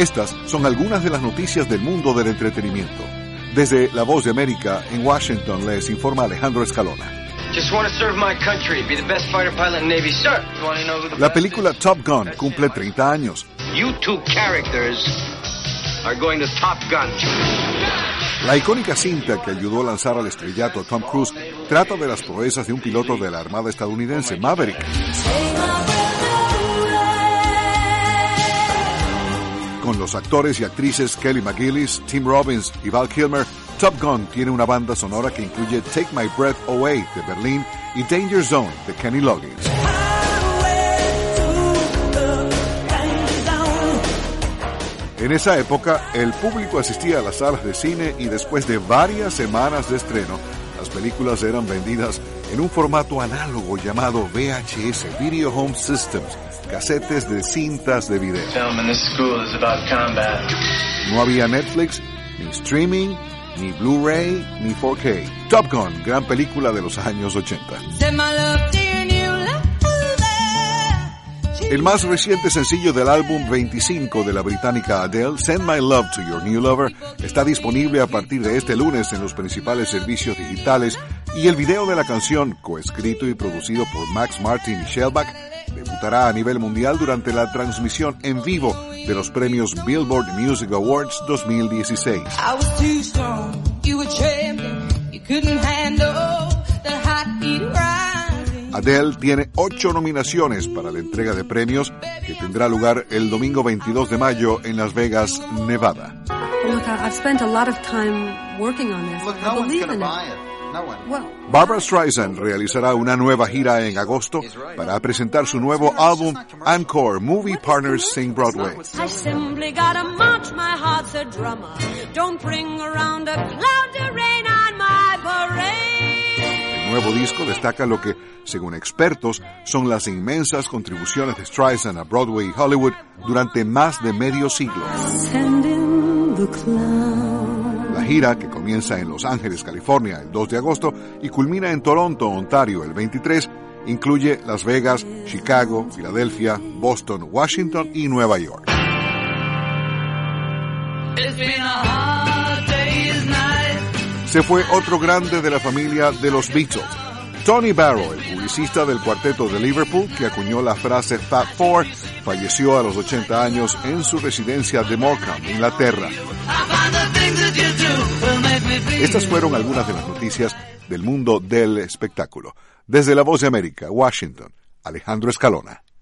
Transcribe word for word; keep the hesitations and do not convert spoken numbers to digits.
Estas son algunas de las noticias del mundo del entretenimiento. Desde La Voz de América, en Washington, les informa Alejandro Escalona. La película Top Gun cumple treinta años. You two characters are going to Top Gun. La icónica cinta que ayudó a lanzar al estrellato a Tom Cruise trata de las proezas de un piloto de la Armada estadounidense, Maverick. Con los actores y actrices Kelly McGillis, Tim Robbins y Val Kilmer, Top Gun tiene una banda sonora que incluye Take My Breath Away de Berlín y Danger Zone de Kenny Loggins. En esa época, el público asistía a las salas de cine y después de varias semanas de estreno, las películas eran vendidas en un formato análogo llamado V H S, Video Home Systems, casetes de cintas de video. No había Netflix, ni streaming, ni Blu-ray, ni cuatro K. Top Gun, gran película de los años ochenta. El más reciente sencillo del álbum veinticinco de la británica Adele, Send My Love to Your New Lover, está disponible a partir de este lunes en los principales servicios digitales y el video de la canción, coescrito y producido por Max Martin y Shellback, debutará a nivel mundial durante la transmisión en vivo de los premios Billboard Music Awards dos mil dieciséis. Adele tiene ocho nominaciones para la entrega de premios que tendrá lugar el domingo veintidós de mayo en Las Vegas, Nevada. Look, I've spent a lot of time working on this. Look, I no one's believe going to in buy it. it. No one. Well, Barbra Streisand realizará una nueva gira en agosto para presentar su nuevo álbum Encore, Movie Partners Sing Broadway. I simply gotta march, my heart's a drummer. Don't bring around a cloud to rain on my parade. El nuevo disco destaca lo que, según expertos, son las inmensas contribuciones de Streisand a Broadway y Hollywood durante más de medio siglo. La gira, que comienza en Los Ángeles, California, el dos de agosto y culmina en Toronto, Ontario, el veintitrés, incluye Las Vegas, Chicago, Filadelfia, Boston, Washington y Nueva York. Se fue otro grande de la familia de los Beatles. Tony Barrow, el publicista del cuarteto de Liverpool que acuñó la frase Fab Four, falleció a los ochenta años en su residencia de Morecambe, Inglaterra. Estas fueron algunas de las noticias del mundo del espectáculo. Desde La Voz de América, Washington, Alejandro Escalona.